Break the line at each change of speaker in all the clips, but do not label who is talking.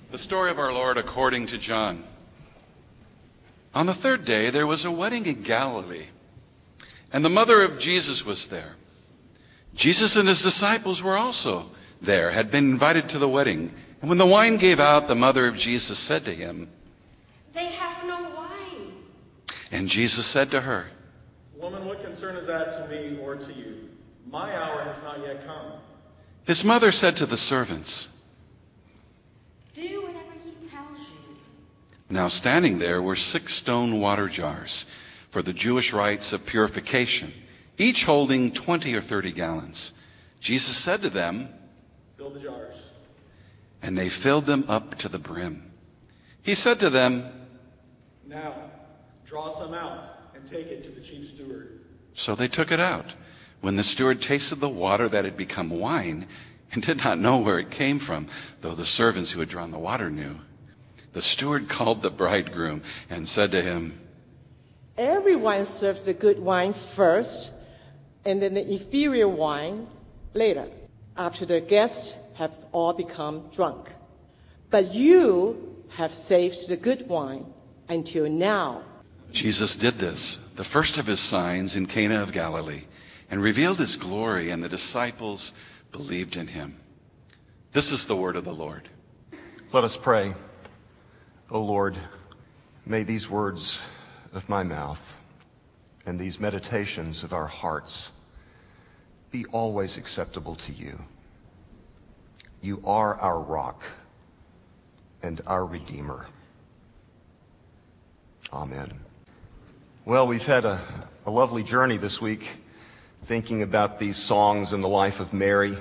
The story of our Lord according to John. On the third day there was a wedding in Galilee, and the mother of Jesus was there. Jesus and his disciples were also there, had been invited to the wedding. And when the wine gave out, the mother of Jesus said to him,
"They have no wine."
And Jesus said to her,
"Woman, what concern is that to me or to you? My hour has not yet come."
His mother said to the servants,
"Do whatever he tells you."
Now standing there were 6 stone water jars for the Jewish rites of purification, each holding 20 or 30 gallons. Jesus said to them,
"Fill the jars."
And they filled them up to the brim. He said to them,
"Now, draw some out and take it to the chief steward."
So they took it out. When the steward tasted the water that had become wine and did not know where it came from, though the servants who had drawn the water knew, the steward called the bridegroom and said to him,
"Everyone serves the good wine first, and then the inferior wine later, after the guests have all become drunk. But you have saved the good wine until now."
Jesus did this, the first of his signs in Cana of Galilee, and revealed his glory, and the disciples believed in him. This is the word of the Lord.
Let us pray. O Lord, may these words of my mouth and these meditations of our hearts be always acceptable to you. You are our rock and our Redeemer. Amen. Well, we've had a lovely journey this week thinking about these songs in the life of Mary.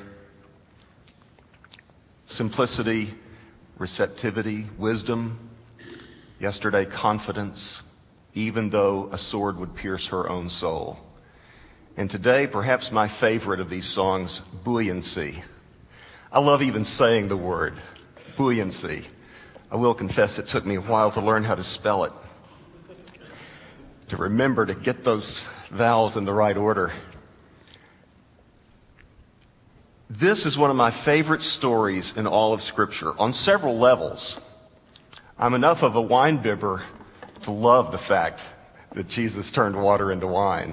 Simplicity, receptivity, wisdom. Yesterday, confidence, even though a sword would pierce her own soul. And today, perhaps my favorite of these songs, buoyancy. I love even saying the word, buoyancy. I will confess it took me a while to learn how to spell it, to remember to get those vowels in the right order. This is one of my favorite stories in all of Scripture on several levels. I'm enough of a wine bibber to love the fact that Jesus turned water into wine.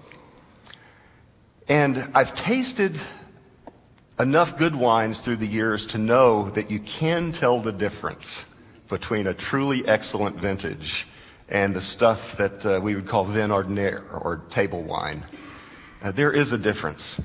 And I've tasted enough good wines through the years to know that you can tell the difference between a truly excellent vintage and the stuff that we would call vin ordinaire or table wine. There is a difference.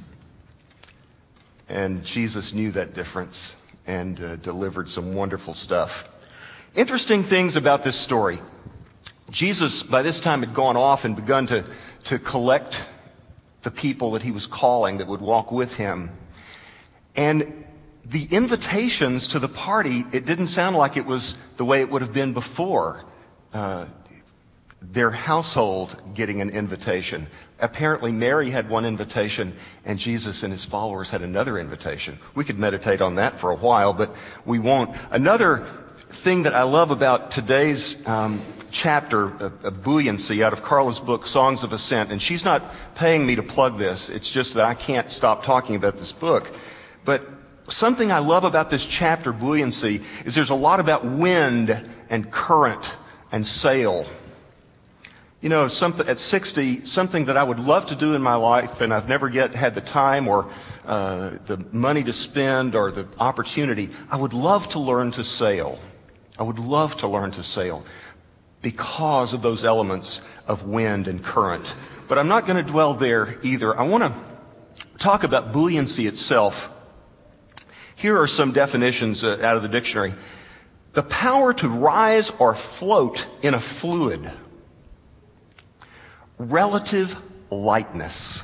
And Jesus knew that difference and delivered some wonderful stuff. Interesting things about this story. Jesus, by this time, had gone off and begun to collect the people that he was calling that would walk with him. And the invitations to the party, it didn't sound like it was the way it would have been before. Their household getting an invitation. Apparently Mary had one invitation and Jesus and his followers had another invitation. We could meditate on that for a while, but we won't. Another thing that I love about today's chapter of buoyancy out of Carla's book, Songs of Ascent, and she's not paying me to plug this, it's just that I can't stop talking about this book. But something I love about this chapter, buoyancy, is there's a lot about wind and current and sail. You know, at 60, something that I would love to do in my life, and I've never yet had the time or the money to spend or the opportunity, I would love to learn to sail. I would love to learn to sail because of those elements of wind and current. But I'm not going to dwell there either. I want to talk about buoyancy itself. Here are some definitions out of the dictionary. The power to rise or float in a fluid. Relative lightness.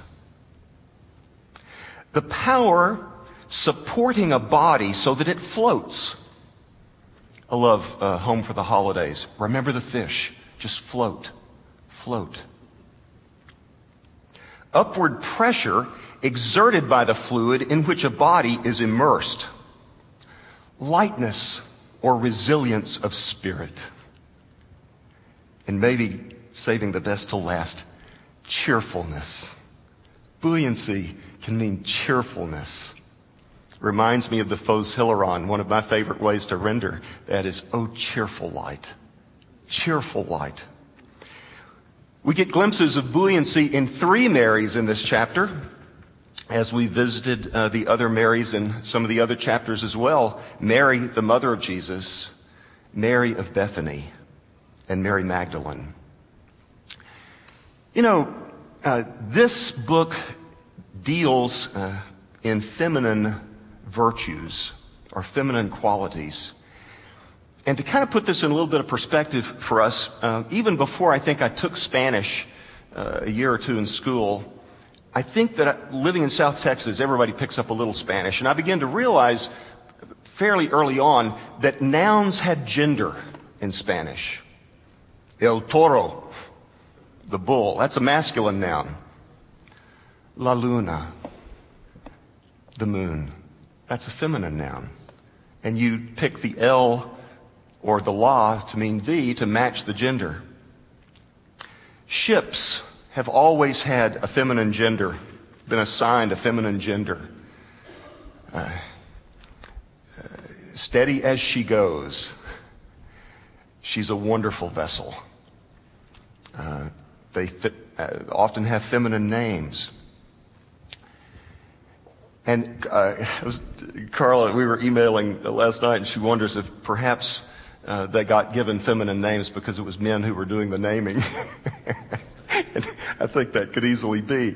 The power supporting a body so that it floats. I love Home for the Holidays. Remember the fish. Just float. Float. Upward pressure exerted by the fluid in which a body is immersed. Lightness or resilience of spirit. And maybe saving the best to last, cheerfulness. Buoyancy can mean cheerfulness. Reminds me of the Phos Hilaron. One of my favorite ways to render that is, oh, cheerful light. Cheerful light. We get glimpses of buoyancy in 3 Marys in this chapter, as we visited the other Marys in some of the other chapters as well. Mary, the mother of Jesus, Mary of Bethany, and Mary Magdalene. You know, this book deals in feminine virtues or feminine qualities. And to kind of put this in a little bit of perspective for us, even before I think I took Spanish a year or two in school, I think that living in South Texas, everybody picks up a little Spanish. And I began to realize fairly early on that nouns had gender in Spanish. El toro, the bull, that's a masculine noun. La luna, the moon, that's a feminine noun. And you pick the El or the La to mean the to match the gender. Ships have always had a feminine gender, been assigned a feminine gender. Steady as she goes. She's a wonderful vessel. They often have feminine names. And Carla, we were emailing last night, and she wonders if perhaps they got given feminine names because it was men who were doing the naming. And I think that could easily be.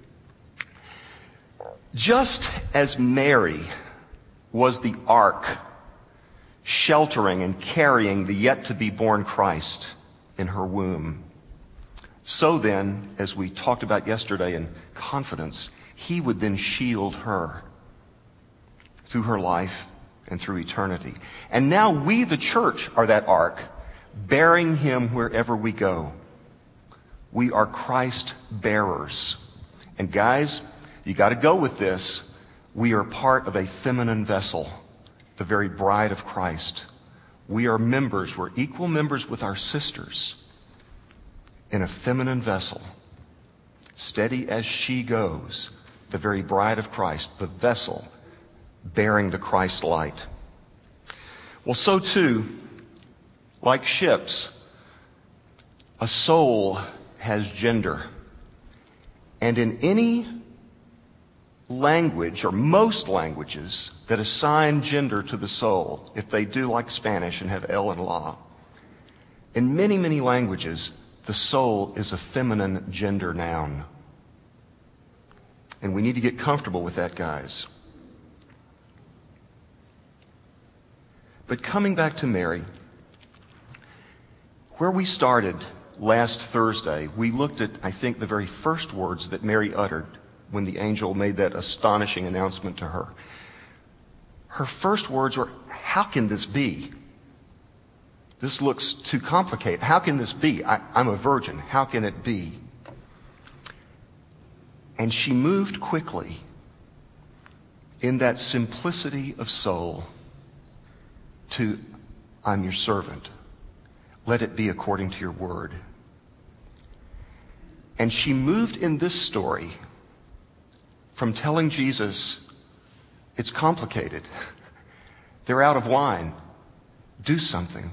Just as Mary was the ark sheltering and carrying the yet-to-be-born Christ in her womb, so then, as we talked about yesterday in confidence, he would then shield her through her life and through eternity. And now we, the church, are that ark, bearing him wherever we go. We are Christ bearers. And guys, you got to go with this. We are part of a feminine vessel, the very bride of Christ. We are members, we're equal members with our sisters in a feminine vessel, steady as she goes, the very bride of Christ, the vessel bearing the Christ light. Well, so too, like ships, a soul has gender. And in any language, or most languages, that assign gender to the soul, if they do like Spanish and have El and La, in many, many languages, the soul is a feminine gender noun. And we need to get comfortable with that, guys. But coming back to Mary, where we started last Thursday, we looked at, I think, the very first words that Mary uttered when the angel made that astonishing announcement to her. Her first words were, "How can this be? This looks too complicated. How can this be? I'm a virgin. How can it be?" And she moved quickly in that simplicity of soul to, "I'm your servant. Let it be according to your word." And she moved in this story from telling Jesus, "It's complicated. They're out of wine. Do something."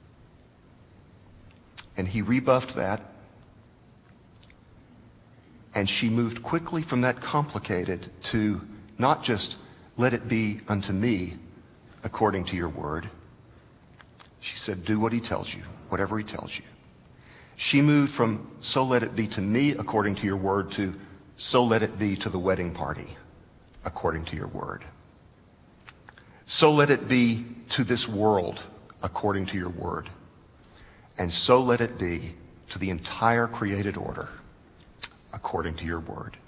And he rebuffed that. And she moved quickly from that complicated to not just, "Let it be unto me according to your word." She said, "Do what he tells you, whatever he tells you." She moved from, "So let it be to me according to your word," to, "So let it be to the wedding party according to your word. So let it be to this world according to your word. And so let it be to the entire created order according to your word."